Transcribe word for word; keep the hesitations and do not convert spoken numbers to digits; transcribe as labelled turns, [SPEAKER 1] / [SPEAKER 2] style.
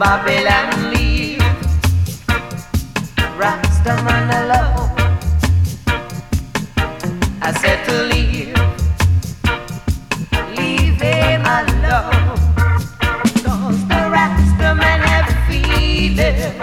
[SPEAKER 1] Babylon leave, Rastaman alone. I said to leave, leave him alone. Cause the Rastaman have feeded